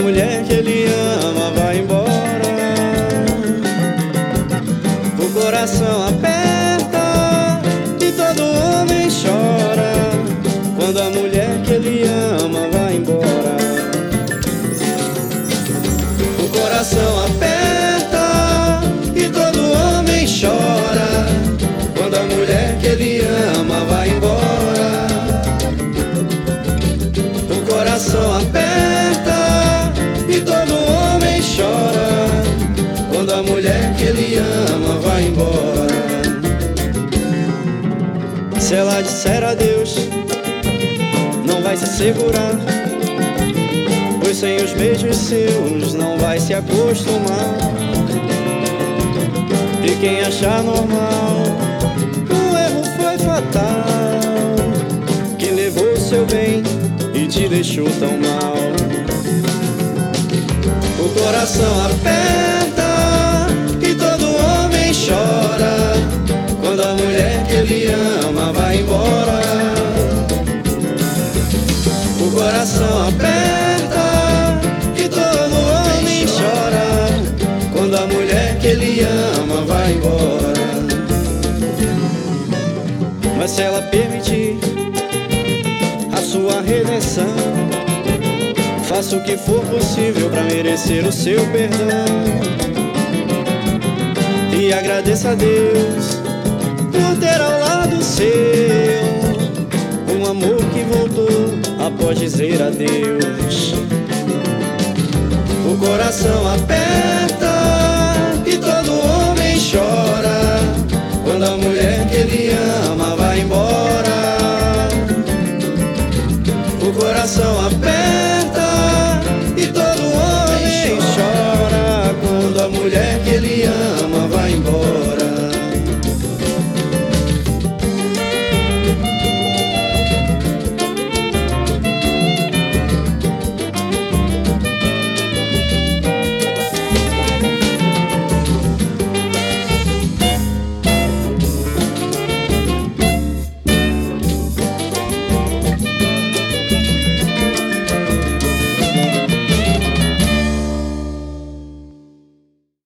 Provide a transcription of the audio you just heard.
mulher que ele ama vai embora, o coração aperta e todo homem chora quando a mulher que ele ama vai embora. O coração aperta e todo homem chora quando a mulher que ele ama vai embora. O coração aperta e todo homem chora quando a mulher que ele ama vai embora. Se ela disser adeus, não vai se segurar, pois sem os beijos seus não vai se acostumar. E quem achar normal, o erro foi fatal, que levou seu bem e te deixou tão mal. O coração aperta e todo homem chora quando a mulher que ele ama vai embora. O coração aperta e todo homem chora quando a mulher que ele ama vai embora. Mas se ela permitir a sua redenção, faça o que for possível pra merecer o seu perdão. E agradeça a Deus por ter ao lado seu um amor que voltou após dizer adeus.